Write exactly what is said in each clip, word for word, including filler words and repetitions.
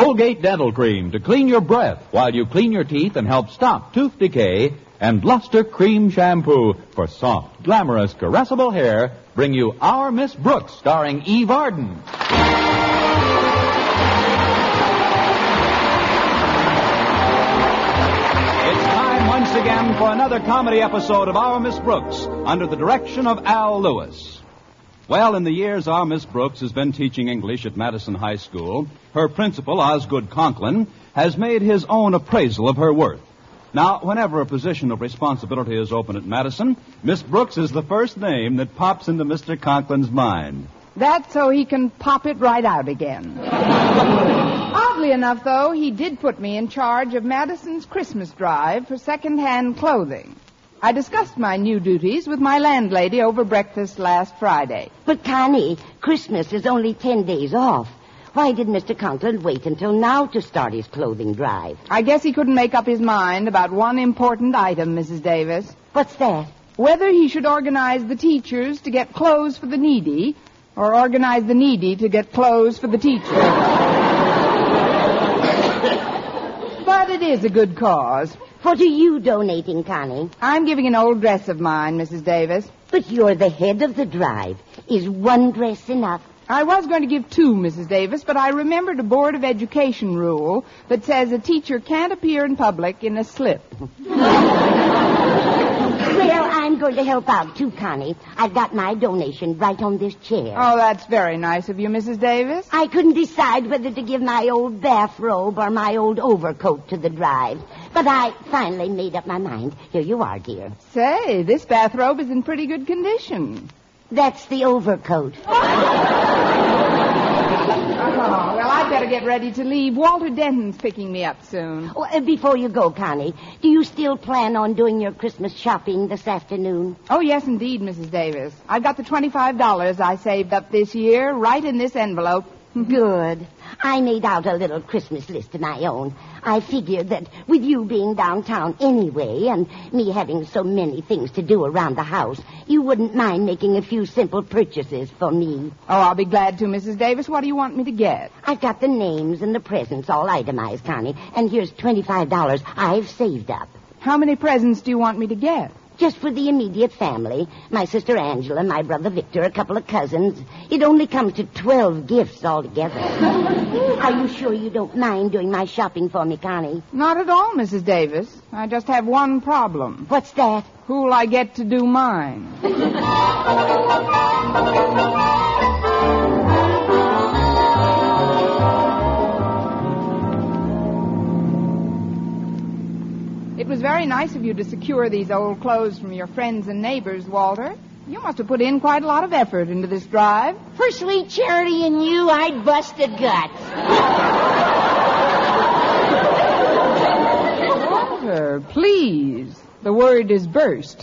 Colgate Dental Cream to clean your breath while you clean your teeth and help stop tooth decay, and Luster Cream Shampoo for soft, glamorous, caressable hair bring you Our Miss Brooks, starring Eve Arden. It's time once again for another comedy episode of Our Miss Brooks, under the direction of Al Lewis. Well, in the years Our Miss Brooks has been teaching English at Madison High School, her principal, Osgood Conklin, has made his own appraisal of her worth. Now, whenever a position of responsibility is open at Madison, Miss Brooks is the first name that pops into Mister Conklin's mind. That's so he can pop it right out again. Oddly enough, though, he did put me in charge of Madison's Christmas drive for second-hand clothing. I discussed my new duties with my landlady over breakfast last Friday. But, Connie, Christmas is only ten days off. Why did Mister Conklin wait until now to start his clothing drive? I guess he couldn't make up his mind about one important item, Missus Davis. What's that? Whether he should organize the teachers to get clothes for the needy, or organize the needy to get clothes for the teachers. But it is a good cause. What are you donating, Connie? I'm giving an old dress of mine, Missus Davis. But you're the head of the drive. Is one dress enough? I was going to give two, Missus Davis, but I remembered a Board of Education rule that says a teacher can't appear in public in a slip. Well, I'm going to help out, too, Connie. I've got my donation right on this chair. Oh, that's very nice of you, Missus Davis. I couldn't decide whether to give my old bathrobe or my old overcoat to the drive. But I finally made up my mind. Here you are, dear. Say, this bathrobe is in pretty good condition. That's the overcoat. Oh, well, I'd better get ready to leave. Walter Denton's picking me up soon. Oh, uh, before you go, Connie, do you still plan on doing your Christmas shopping this afternoon? Oh, yes, indeed, Missus Davis. I've got the twenty-five dollars I saved up this year right in this envelope. Good. I made out a little Christmas list of my own. I figured that with you being downtown anyway and me having so many things to do around the house, you wouldn't mind making a few simple purchases for me. Oh, I'll be glad to, Missus Davis. What do you want me to get? I've got the names and the presents all itemized, Connie, and here's twenty-five dollars I've saved up. How many presents do you want me to get? Just for the immediate family. My sister Angela, my brother Victor, a couple of cousins. It only comes to twelve gifts altogether. Are you sure you don't mind doing my shopping for me, Connie? Not at all, Missus Davis. I just have one problem. What's that? Who'll I get to do mine? It was very nice of you to secure these old clothes from your friends and neighbors, Walter. You must have put in quite a lot of effort into this drive. For sweet Charity and you, I'd bust a gut. Walter, please. The word is burst.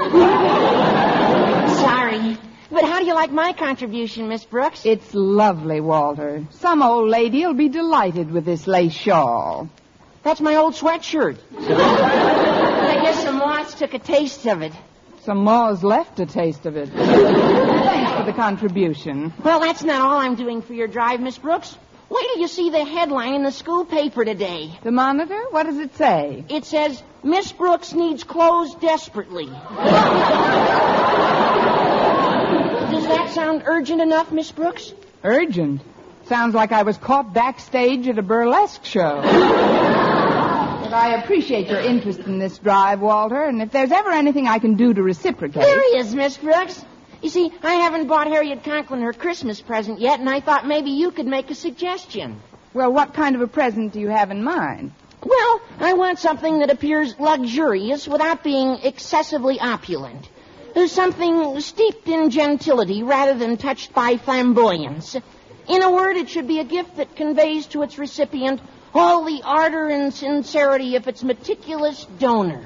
Sorry. But how do you like my contribution, Miss Brooks? It's lovely, Walter. Some old lady'll be delighted with this lace shawl. That's my old sweatshirt. I guess some moths took a taste of it. Some moths left a taste of it. Thanks for the contribution. Well, that's not all I'm doing for your drive, Miss Brooks. Wait till you see the headline in the school paper today. The Monitor? What does it say? It says, Miss Brooks needs clothes desperately. Does that sound urgent enough, Miss Brooks? Urgent? Sounds like I was caught backstage at a burlesque show. But I appreciate your interest in this drive, Walter, and if there's ever anything I can do to reciprocate... There he is, Miss Brooks. You see, I haven't bought Harriet Conklin her Christmas present yet, and I thought maybe you could make a suggestion. Well, what kind of a present do you have in mind? Well, I want something that appears luxurious without being excessively opulent. There's something steeped in gentility rather than touched by flamboyance. In a word, it should be a gift that conveys to its recipient all the ardor and sincerity of its meticulous donor.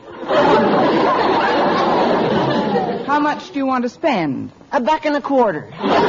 How much do you want to spend? A buck and a quarter.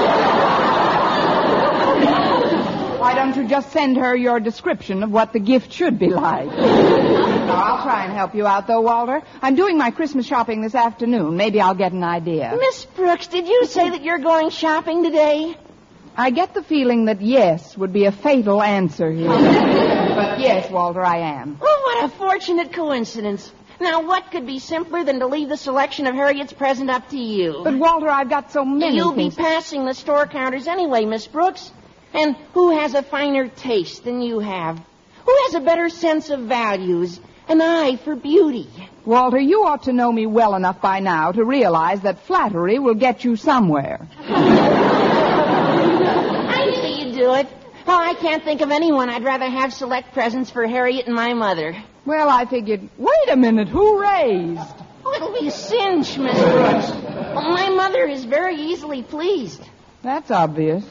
Why don't you just send her your description of what the gift should be like? No, I'll try and help you out, though, Walter. I'm doing my Christmas shopping this afternoon. Maybe I'll get an idea. Miss Brooks, did you say that you're going shopping today? I get the feeling that yes would be a fatal answer here. But yes, Walter, I am. Oh, what a fortunate coincidence. Now, what could be simpler than to leave the selection of Harriet's present up to you? But, Walter, I've got so many You'll things. be passing the store counters anyway, Miss Brooks. And who has a finer taste than you have? Who has a better sense of values? An eye for beauty? Walter, you ought to know me well enough by now to realize that flattery will get you somewhere. I knew you'd do it. Oh, I can't think of anyone I'd rather have select presents for Harriet and my mother. Well, I figured, wait a minute, who raised? Oh, it'll be a cinch, Miss Brooks. Well, my mother is very easily pleased. That's obvious.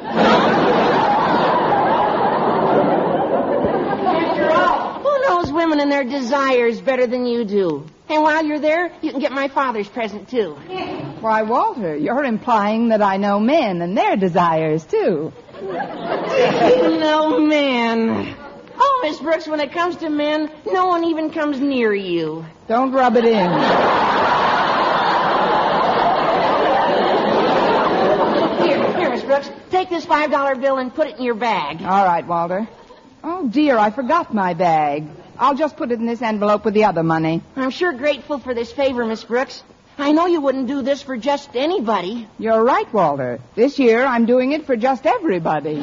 After all, who knows women and their desires better than you do? And while you're there, you can get my father's present, too. Why, Walter, you're implying that I know men and their desires, too. No men. Oh, Miss Brooks, when it comes to men, no one even comes near you. Don't rub it in. Here, here, Miss Brooks, take this five dollar bill and put it in your bag. All right, Walter. Oh, dear, I forgot my bag. I'll just put it in this envelope with the other money. I'm sure grateful for this favor, Miss Brooks. I know you wouldn't do this for just anybody. You're right, Walter. This year, I'm doing it for just everybody.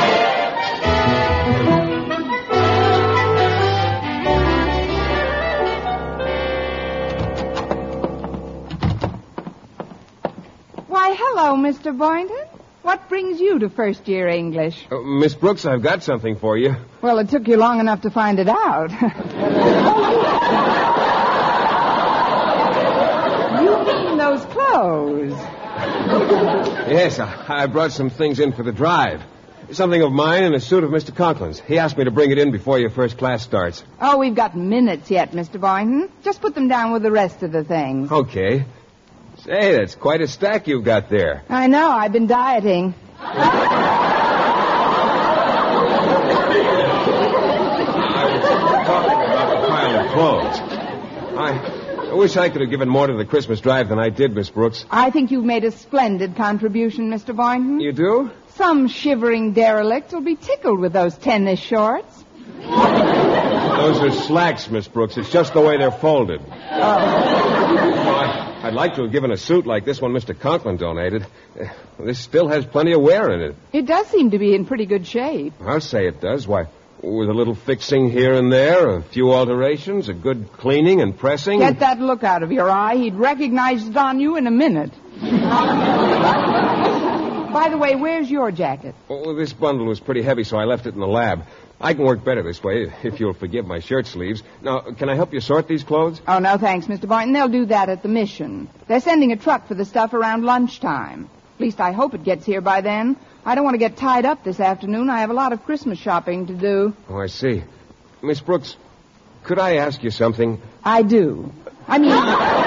Why, hello, Mister Boynton. What brings you to first-year English? Uh, Miss Brooks, I've got something for you. Well, it took you long enough to find it out. You mean those clothes? Yes, I, I brought some things in for the drive. Something of mine and a suit of Mister Conklin's. He asked me to bring it in before your first class starts. Oh, we've got minutes yet, Mister Boynton. Just put them down with the rest of the things. Okay. Say, that's quite a stack you've got there. I know. I've been dieting. I was talking about the pile of clothes. I, I wish I could have given more to the Christmas drive than I did, Miss Brooks. I think you've made a splendid contribution, Mister Boynton. You do? Some shivering derelict will be tickled with those tennis shorts. Those are slacks, Miss Brooks. It's just the way they're folded. Oh. Well, I, I'd like to have given a suit like this one Mister Conklin donated. Uh, this still has plenty of wear in it. It does seem to be in pretty good shape. I'll say it does. Why, with a little fixing here and there, a few alterations, a good cleaning and pressing. Get that look out of your eye. He'd recognize it on you in a minute. By the way, where's your jacket? Oh, this bundle was pretty heavy, so I left it in the lab. I can work better this way, if you'll forgive my shirt sleeves. Now, can I help you sort these clothes? Oh, no, thanks, Mister Boynton. They'll do that at the mission. They're sending a truck for the stuff around lunchtime. At least I hope it gets here by then. I don't want to get tied up this afternoon. I have a lot of Christmas shopping to do. Oh, I see. Miss Brooks, could I ask you something? I do. I mean...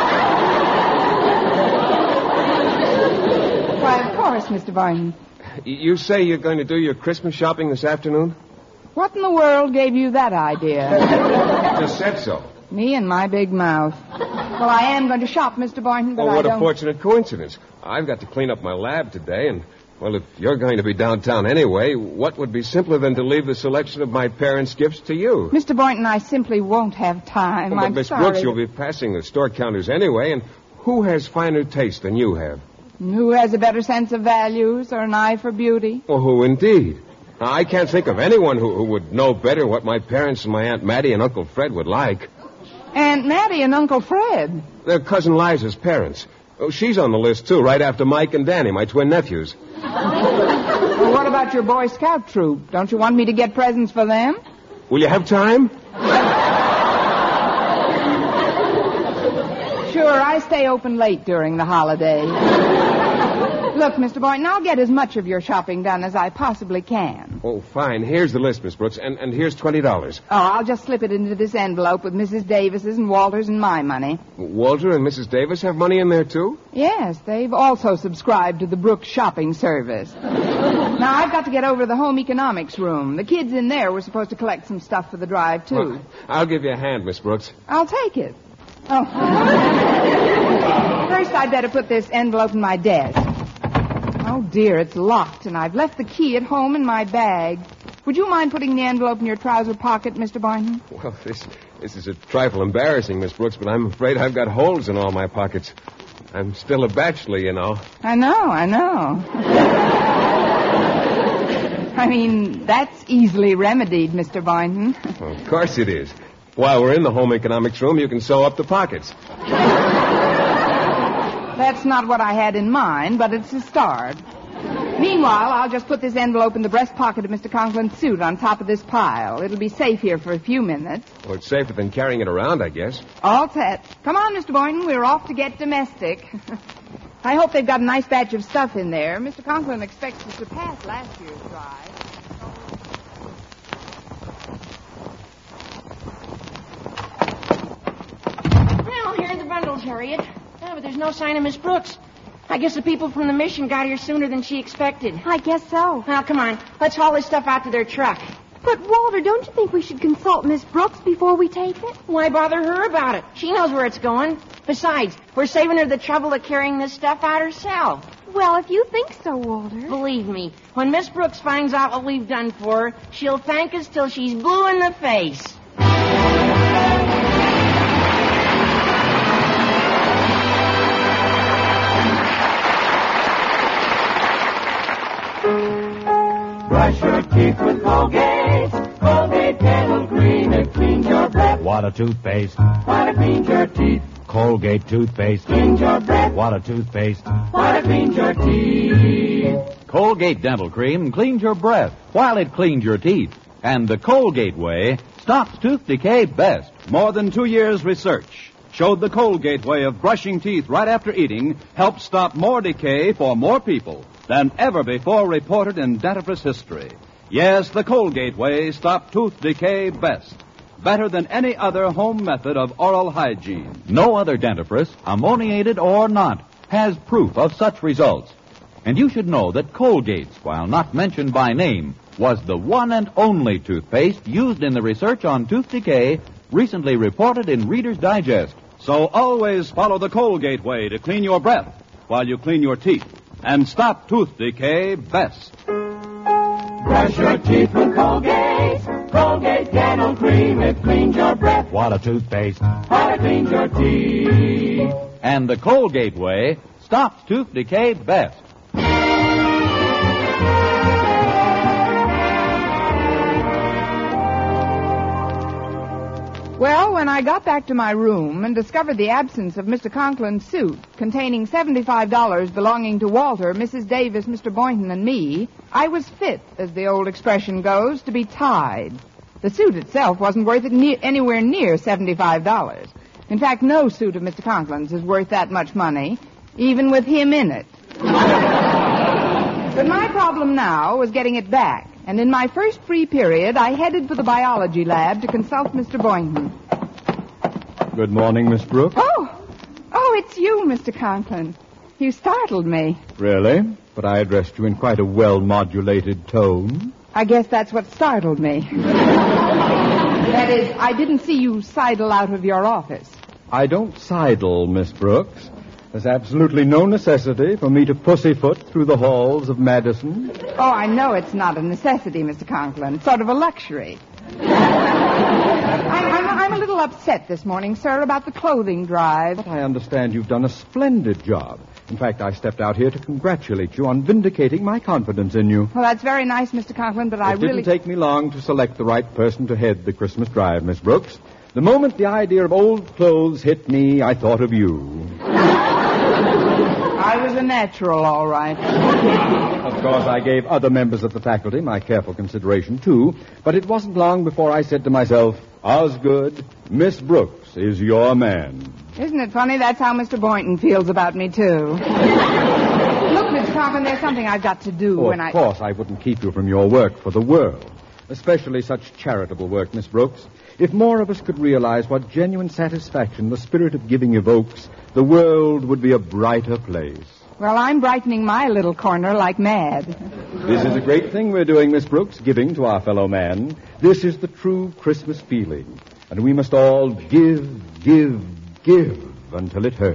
Why, of course, Mister Boynton. You say you're going to do your Christmas shopping this afternoon? What in the world gave you that idea? Just said so. Me and my big mouth. Well, I am going to shop, Mister Boynton, but Well, I what don't... a fortunate coincidence. I've got to clean up my lab today, and, well, if you're going to be downtown anyway, what would be simpler than to leave the selection of my parents' gifts to you? Mister Boynton, I simply won't have time. Well, but I'm Miss sorry. Brooks, you'll be passing the store counters anyway, and who has finer taste than you have? Who has a better sense of values or an eye for beauty? Well, who indeed? Now, I can't think of anyone who, who would know better what my parents and my Aunt Mattie and Uncle Fred would like. Aunt Mattie and Uncle Fred. They're Cousin Liza's parents. Oh, she's on the list, too, right after Mike and Danny, my twin nephews. Well, what about your Boy Scout troop? Don't you want me to get presents for them? Will you have time? Sure, I stay open late during the holiday. Look, Mister Boynton, I'll get as much of your shopping done as I possibly can. Oh, fine. Here's the list, Miss Brooks, and, and here's twenty dollars. Oh, I'll just slip it into this envelope with Missus Davis's and Walter's and my money. Walter and Missus Davis have money in there, too? Yes, they've also subscribed to the Brooks shopping service. Now, I've got to get over to the home economics room. The kids in there were supposed to collect some stuff for the drive, too. Well, I'll give you a hand, Miss Brooks. I'll take it. Oh. First, I'd better put this envelope in my desk. Oh, dear, it's locked, and I've left the key at home in my bag. Would you mind putting the envelope in your trouser pocket, Mister Boynton? Well, this this is a trifle embarrassing, Miss Brooks, but I'm afraid I've got holes in all my pockets. I'm still a bachelor, you know. I know, I know. I mean, that's easily remedied, Mister Boynton. Well, of course it is. While we're in the home economics room, you can sew up the pockets. That's not what I had in mind, but it's a start. Meanwhile, I'll just put this envelope in the breast pocket of Mister Conklin's suit on top of this pile. It'll be safe here for a few minutes. Well, it's safer than carrying it around, I guess. All set. Come on, Mister Boynton. We're off to get domestic. I hope they've got a nice batch of stuff in there. Mister Conklin expects to surpass last year's drive. Well, here are the bundles, Harriet. Oh, but there's no sign of Miss Brooks. I guess the people from the mission got here sooner than she expected. I guess so. Now, come on. Let's haul this stuff out to their truck. But, Walter, don't you think we should consult Miss Brooks before we take it? Why bother her about it? She knows where it's going. Besides, we're saving her the trouble of carrying this stuff out herself. Well, if you think so, Walter. Believe me, when Miss Brooks finds out what we've done for her, she'll thank us till she's blue in the face. Brush your teeth with Colgate. Colgate Dental Cream. It cleans your breath. Water toothpaste. Water cleans your teeth. Colgate toothpaste. Cleans your breath. Water toothpaste. Water cleans your teeth. Colgate Dental Cream cleans your breath while it cleans your teeth. And the Colgate way stops tooth decay best. More than two years' research showed the Colgate way of brushing teeth right after eating helps stop more decay for more people than ever before reported in dentifrice history. Yes, the Colgate way stopped tooth decay best. Better than any other home method of oral hygiene. No other dentifrice, ammoniated or not, has proof of such results. And you should know that Colgate's, while not mentioned by name, was the one and only toothpaste used in the research on tooth decay recently reported in Reader's Digest. So always follow the Colgate way to clean your breath while you clean your teeth and stop tooth decay best. Brush your teeth with Colgate. Colgate Dental Cream. It cleans your breath. Water toothpaste. Water cleans your teeth. And the Colgate way stops tooth decay best. Well, when I got back to my room and discovered the absence of Mister Conklin's suit containing seventy-five dollars belonging to Walter, Missus Davis, Mister Boynton, and me, I was fit, as the old expression goes, to be tied. The suit itself wasn't worth it ne- anywhere near seventy-five dollars. In fact, no suit of Mister Conklin's is worth that much money, even with him in it. But my problem now was getting it back. And in my first free period, I headed for the biology lab to consult Mister Boynton. Good morning, Miss Brooks. Oh, oh, it's you, Mister Conklin. You startled me. Really? But I addressed you in quite a well-modulated tone. I guess that's what startled me. That is, I didn't see you sidle out of your office. I don't sidle, Miss Brooks. There's absolutely no necessity for me to pussyfoot through the halls of Madison. Oh, I know it's not a necessity, Mister Conklin. It's sort of a luxury. I'm, I'm, I'm a little upset this morning, sir, about the clothing drive. But I understand you've done a splendid job. In fact, I stepped out here to congratulate you on vindicating my confidence in you. Well, that's very nice, Mister Conklin, but I it really... It didn't take me long to select the right person to head the Christmas drive, Miss Brooks. The moment the idea of old clothes hit me, I thought of you. I was a natural, all right. Of course, I gave other members of the faculty my careful consideration, too. But it wasn't long before I said to myself, Osgood, Miss Brooks is your man. Isn't it funny? That's how Mister Boynton feels about me, too. Look, Mister Conklin, there's something I've got to do Oh, when of I... course, I wouldn't keep you from your work for the world. Especially such charitable work, Miss Brooks. If more of us could realize what genuine satisfaction the spirit of giving evokes, the world would be a brighter place. Well, I'm brightening my little corner like mad. This is a great thing we're doing, Miss Brooks, giving to our fellow man. This is the true Christmas feeling. And we must all give, give, give until it hurts.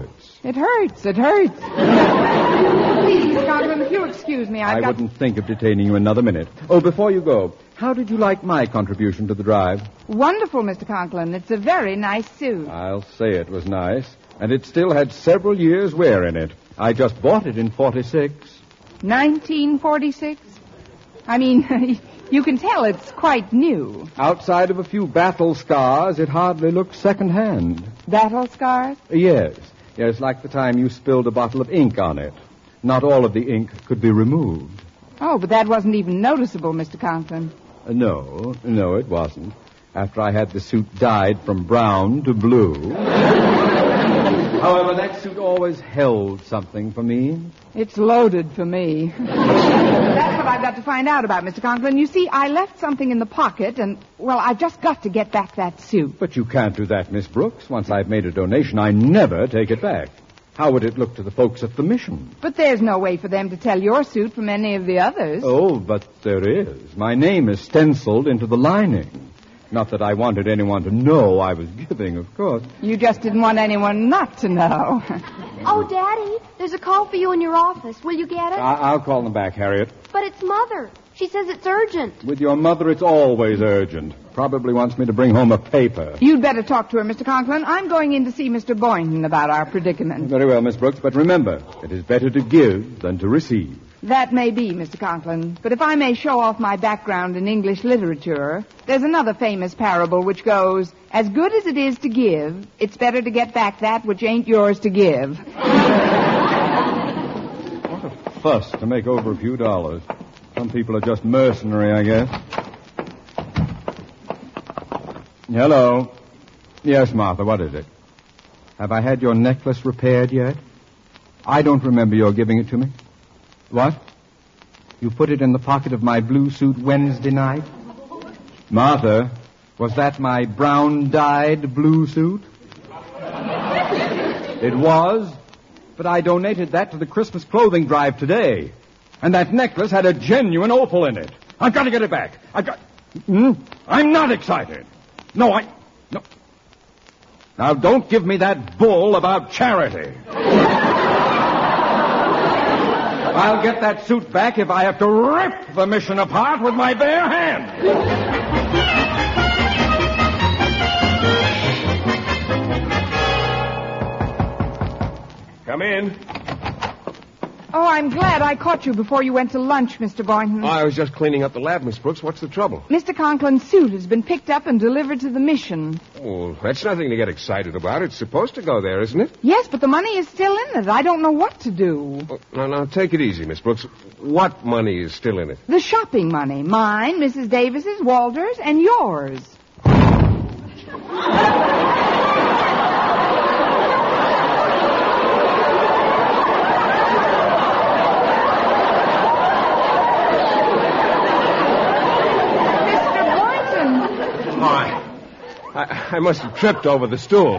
It hurts. It hurts. Please, Mister Conklin, if you'll excuse me, I've I got... wouldn't think of detaining you another minute. Oh, before you go, how did you like my contribution to the drive? Wonderful, Mister Conklin. It's a very nice suit. I'll say it was nice. And it still had several years' wear in it. I just bought it in forty-six. nineteen forty-six? I mean, you can tell it's quite new. Outside of a few battle scars, it hardly looks second-hand. Battle scars? Yes. Yes, like the time you spilled a bottle of ink on it. Not all of the ink could be removed. Oh, but that wasn't even noticeable, Mister Conklin. Uh, no, no, it wasn't. After I had the suit dyed from brown to blue. However, that suit always held something for me. It's loaded for me. That's what I've got to find out about, Mister Conklin. You see, I left something in the pocket, and, well, I've just got to get back that suit. But you can't do that, Miss Brooks. Once I've made a donation, I never take it back. How would it look to the folks at the mission? But there's no way for them to tell your suit from any of the others. Oh, but there is. My name is stenciled into the lining. Not that I wanted anyone to know I was giving, of course. You just didn't want anyone not to know. Oh, Daddy, there's a call for you in your office. Will you get it? I- I'll call them back, Harriet. But it's Mother. She says it's urgent. With your mother, it's always urgent. Probably wants me to bring home a paper. You'd better talk to her, Mister Conklin. I'm going in to see Mister Boynton about our predicament. Very well, Miss Brooks, but remember, it is better to give than to receive. That may be, Mister Conklin. But if I may show off my background in English literature, there's another famous parable which goes, as good as it is to give, it's better to get back that which ain't yours to give. What a fuss to make over a few dollars. Some people are just mercenary, I guess. Hello. Yes, Martha, what is it? Have I had your necklace repaired yet? I don't remember your giving it to me. What? You put it in the pocket of my blue suit Wednesday night? Martha, was that my brown-dyed blue suit? It was, but I donated that to the Christmas clothing drive today. And that necklace had a genuine opal in it. I've got to get it back. I've got... Hmm? I'm not excited. No, I... No. Now, don't give me that bull about charity. I'll get that suit back if I have to rip the mission apart with my bare hands. Come in. Oh, I'm glad I caught you before you went to lunch, Mister Boynton. Oh, I was just cleaning up the lab, Miss Brooks. What's the trouble? Mister Conklin's suit has been picked up and delivered to the mission. Oh, that's nothing to get excited about. It's supposed to go there, isn't it? Yes, but the money is still in it. I don't know what to do. Oh, now, now, take it easy, Miss Brooks. What money is still in it? The shopping money. Mine, Missus Davis's, Walter's, and yours. I, I must have tripped over the stool.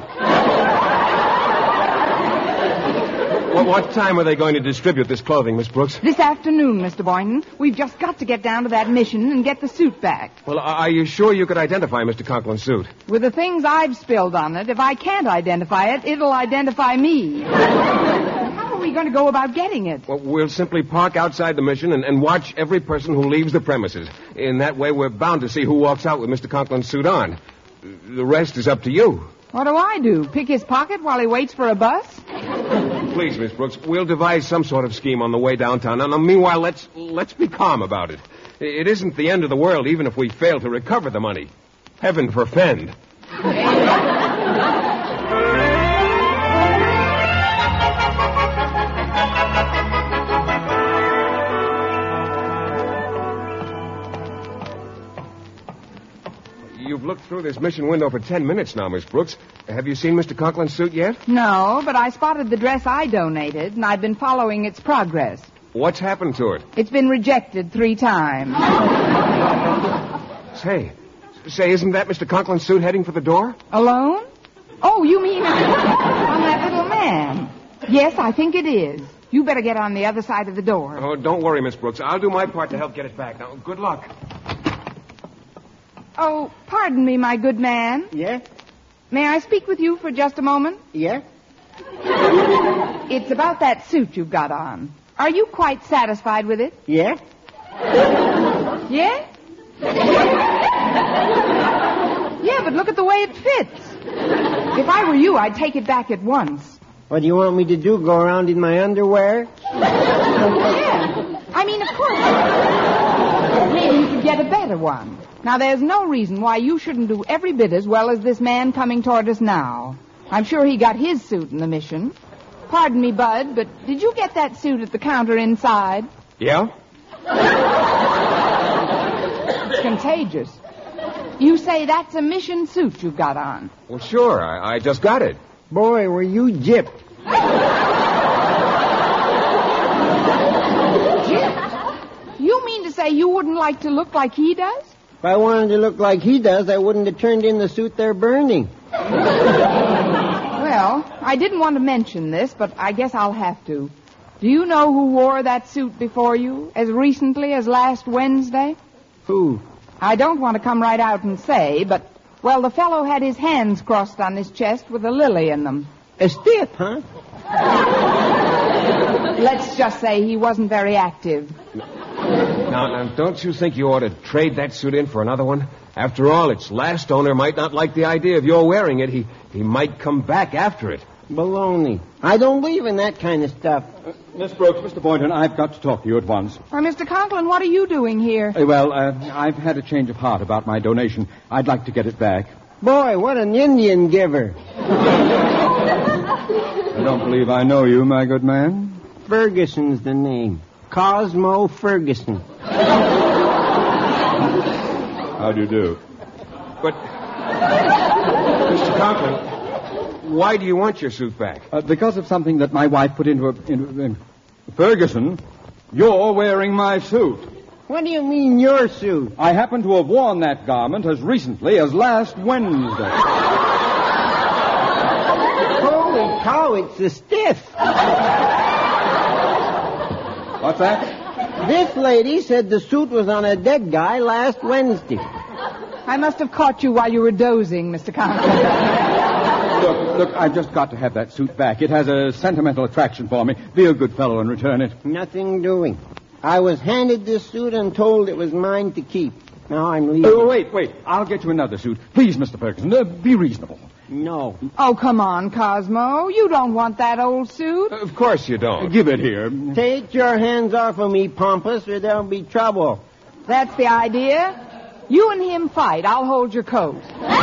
What, what time are they going to distribute this clothing, Miss Brooks? This afternoon, Mister Boynton. We've just got to get down to that mission and get the suit back. Well, are you sure you could identify Mister Conklin's suit? With the things I've spilled on it, if I can't identify it, it'll identify me. How are we going to go about getting it? Well, we'll simply park outside the mission and, and watch every person who leaves the premises. In that way, we're bound to see who walks out with Mister Conklin's suit on. The rest is up to you. What do I do? Pick his pocket while he waits for a bus? Please, Miss Brooks, we'll devise some sort of scheme on the way downtown. Now, meanwhile, let's let's be calm about it. It isn't the end of the world, even if we fail to recover the money. Heaven forfend. You've looked through this mission window for ten minutes now, Miss Brooks. Have you seen Mister Conklin's suit yet? No, but I spotted the dress I donated, and I've been following its progress. What's happened to it? It's been rejected three times. Say, say, isn't that Mister Conklin's suit heading for the door? Alone? Oh, you mean on that little man? Yes, I think it is. You better get on the other side of the door. Oh, don't worry, Miss Brooks. I'll do my part to help get it back. Now, good luck. Oh, pardon me, my good man. Yes? May I speak with you for just a moment? Yes? It's about that suit you've got on. Are you quite satisfied with it? Yeah? Yeah? Yeah, but look at the way it fits. If I were you, I'd take it back at once. What do you want me to do, go around in my underwear? Yeah. I mean, of course. Maybe you could get a better one. Now, there's no reason why you shouldn't do every bit as well as this man coming toward us now. I'm sure he got his suit in the mission. Pardon me, Bud, but did you get that suit at the counter inside? Yeah? It's contagious. You say that's a mission suit you've got on. Well, sure. I, I just got it. Boy, were you gypped. Gypped? You mean to say you wouldn't like to look like he does? If I wanted to look like he does, I wouldn't have turned in the suit they're burning. Well, I didn't want to mention this, but I guess I'll have to. Do you know who wore that suit before you as recently as last Wednesday? Who? I don't want to come right out and say, but, well, the fellow had his hands crossed on his chest with a lily in them. A stiff, huh? Let's just say he wasn't very active. Now, now, don't you think you ought to trade that suit in for another one? After all, its last owner might not like the idea of your wearing it. He he might come back after it. Baloney. I don't believe in that kind of stuff. Uh, Miss Brooks, Mister Boynton, I've got to talk to you at once. Why, Mister Conklin, what are you doing here? Uh, well, uh, I've had a change of heart about my donation. I'd like to get it back. Boy, what an Indian giver. I don't believe I know you, my good man. Ferguson's the name. Cosmo Ferguson. How do you do? But, Mister Conklin, why do you want your suit back? Uh, because of something that my wife put into a... Into, in... Ferguson, you're wearing my suit. What do you mean, your suit? I happen to have worn that garment as recently as last Wednesday. Holy cow, it's a stiff. What's that? This lady said the suit was on a dead guy last Wednesday. I must have caught you while you were dozing, Mister Conklin. Look, look, I've just got to have that suit back. It has a sentimental attraction for me. Be a good fellow and return it. Nothing doing. I was handed this suit and told it was mine to keep. Now I'm leaving. Oh, wait, wait. I'll get you another suit. Please, Mister Ferguson, uh, be reasonable. No. Oh, come on, Cosmo. You don't want that old suit. Of course you don't. Uh, give it here. Take your hands off of me, Pompous, or there'll be trouble. That's the idea. You and him fight. I'll hold your coat.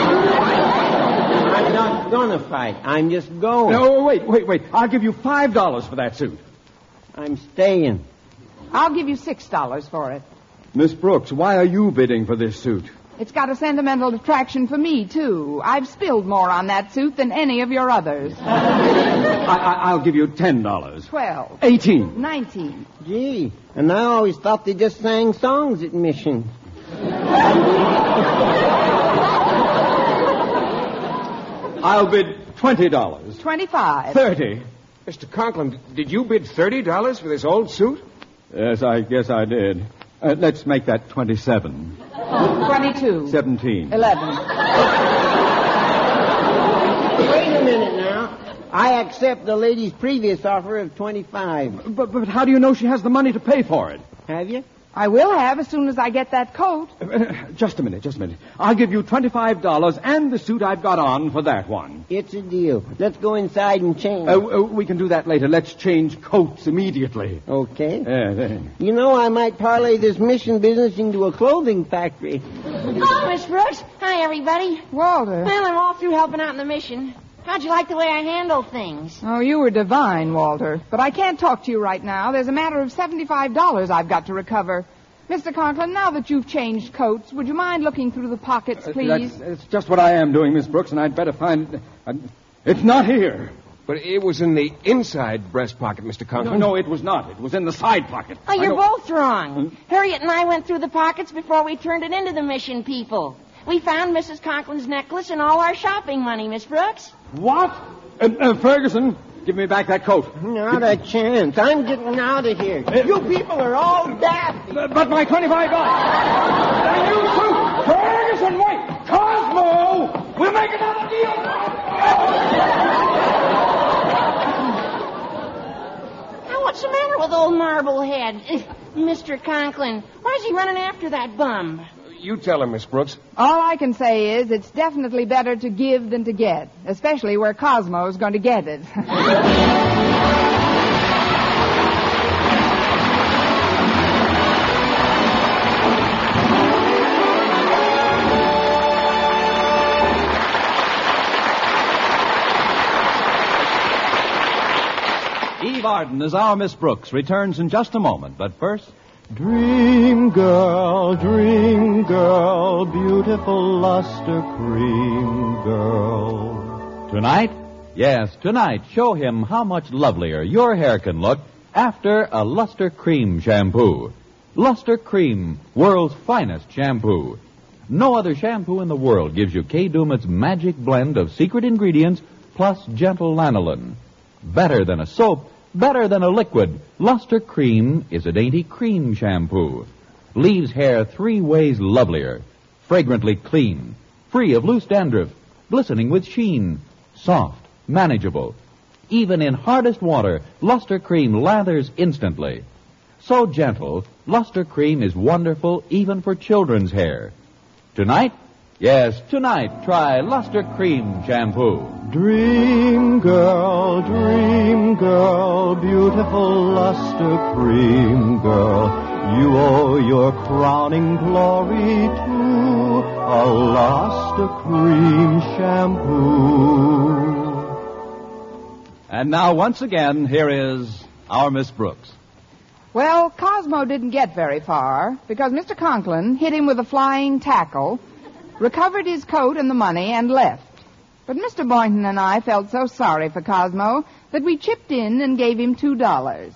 I'm not gonna fight. I'm just going. No, wait, wait, wait. I'll give you five dollars for that suit. I'm staying. I'll give you six dollars for it. Miss Brooks, why are you bidding for this suit? It's got a sentimental attraction for me, too. I've spilled more on that suit than any of your others. I, I, I'll give you ten dollars. Twelve. Eighteen. Nineteen. Gee, and I always thought they just sang songs at missions. I'll bid twenty dollars. Twenty-five. Thirty. Mister Conklin, did you bid thirty dollars for this old suit? Yes, I guess I did. Uh, let's make that twenty-seven. Twenty-two. Seventeen. Eleven. Wait a minute now. I accept the lady's previous offer of twenty-five. But, but how do you know she has the money to pay for it? Have you? I will have as soon as I get that coat. Uh, just a minute, just a minute. I'll give you twenty-five dollars and the suit I've got on for that one. It's a deal. Let's go inside and change. Uh, uh, we can do that later. Let's change coats immediately. Okay. Yeah, then. You know, I might parlay this mission business into a clothing factory. Oh, Miss Brooks. Hi, everybody. Walter. Well, I'm all through helping out in the mission. How'd you like the way I handle things? Oh, you were divine, Walter. But I can't talk to you right now. There's a matter of seventy-five dollars I've got to recover. Mister Conklin, now that you've changed coats, would you mind looking through the pockets, please? Uh, that's, that's just what I am doing, Miss Brooks, and I'd better find... Uh, it's not here. But it was in the inside breast pocket, Mister Conklin. No, no, it was not. It was in the side pocket. Oh, you're I know- both wrong. Hmm? Harriet and I went through the pockets before we turned it into the mission people. We found Missus Conklin's necklace and all our shopping money, Miss Brooks. What? Uh, uh, Ferguson, give me back that coat. Not a chance. I'm getting out of here. You people are all daft. Uh, but my twenty-five dollars. And you too. Ferguson, wait. Cosmo, we'll make another deal. Marblehead. Mister Conklin, why's he running after that bum? You tell him, Miss Brooks. All I can say is it's definitely better to give than to get, especially where Cosmo's going to get it. Eve Arden as our Miss Brooks returns in just a moment, but first... Dream girl, dream girl, beautiful luster cream girl. Tonight? Yes, tonight, show him how much lovelier your hair can look after a Luster Cream shampoo. Luster Cream, world's finest shampoo. No other shampoo in the world gives you Kay Daumit's magic blend of secret ingredients plus gentle lanolin. Better than a soap, better than a liquid, Luster Cream is a dainty cream shampoo. Leaves hair three ways lovelier. Fragrantly clean, free of loose dandruff, glistening with sheen, soft, manageable. Even in hardest water, Luster Cream lathers instantly. So gentle, Luster Cream is wonderful even for children's hair. Tonight? Yes, tonight, try Luster Cream shampoo. Dream girl, dream girl, beautiful luster cream girl. You owe your crowning glory to a luster cream shampoo. And now, once again, here is our Miss Brooks. Well, Cosmo didn't get very far because Mister Conklin hit him with a flying tackle, recovered his coat and the money, and left. But Mister Boynton and I felt so sorry for Cosmo that we chipped in and gave him two dollars.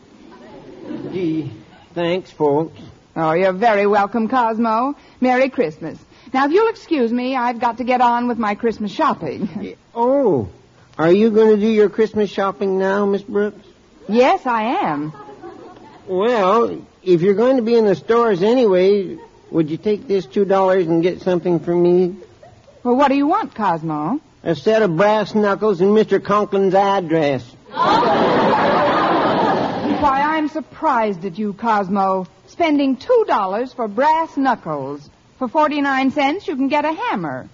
Gee, thanks, folks. Oh, you're very welcome, Cosmo. Merry Christmas. Now, if you'll excuse me, I've got to get on with my Christmas shopping. Oh, are you going to do your Christmas shopping now, Miss Brooks? Yes, I am. Well, if you're going to be in the stores anyway, would you take this two dollars and get something for me? Well, what do you want, Cosmo? A set of brass knuckles and Mister Conklin's address. Why, I'm surprised at you, Cosmo. Spending two dollars for brass knuckles. For forty-nine cents, you can get a hammer.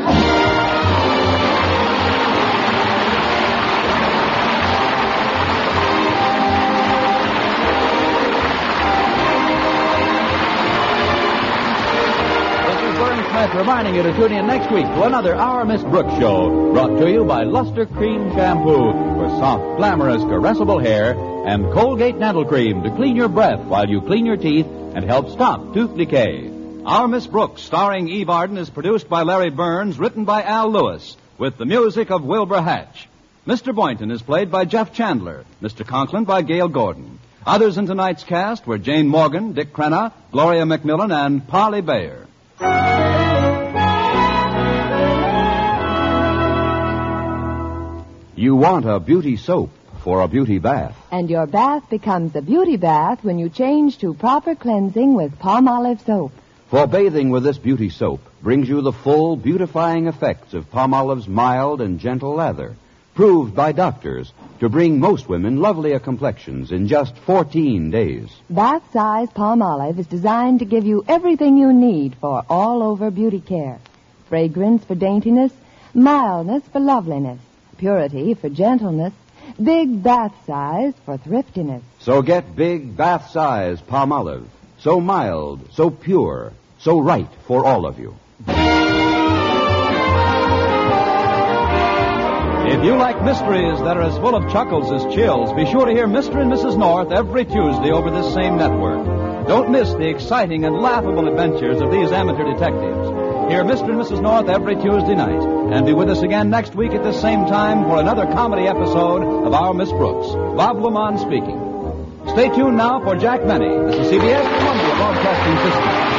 Reminding you to tune in next week to another Our Miss Brooks show, brought to you by Luster Cream Shampoo for soft, glamorous, caressable hair, and Colgate Dental Cream to clean your breath while you clean your teeth and help stop tooth decay. Our Miss Brooks, starring Eve Arden, is produced by Larry Burns, written by Al Lewis, with the music of Wilbur Hatch. Mister Boynton is played by Jeff Chandler, Mister Conklin by Gail Gordon. Others in tonight's cast were Jane Morgan, Dick Crenna, Gloria McMillan, and Polly Bayer. You want a beauty soap for a beauty bath. And your bath becomes a beauty bath when you change to proper cleansing with Palmolive soap. For bathing with this beauty soap brings you the full beautifying effects of Palmolive's mild and gentle lather, proved by doctors to bring most women lovelier complexions in just fourteen days. Bath-size Palmolive is designed to give you everything you need for all-over beauty care. Fragrance for daintiness, mildness for loveliness, purity for gentleness, big bath size for thriftiness. So get big bath size Palmolive. So mild, so pure, so right for all of you. If you like mysteries that are as full of chuckles as chills, be sure to hear Mister and Missus North every Tuesday over this same network. Don't miss the exciting and laughable adventures of these amateur detectives. Hear Mister and Missus North every Tuesday night. And be with us again next week at this same time for another comedy episode of Our Miss Brooks. Bob Lamont speaking. Stay tuned now for Jack Benny. This is C B S Columbia Broadcasting System.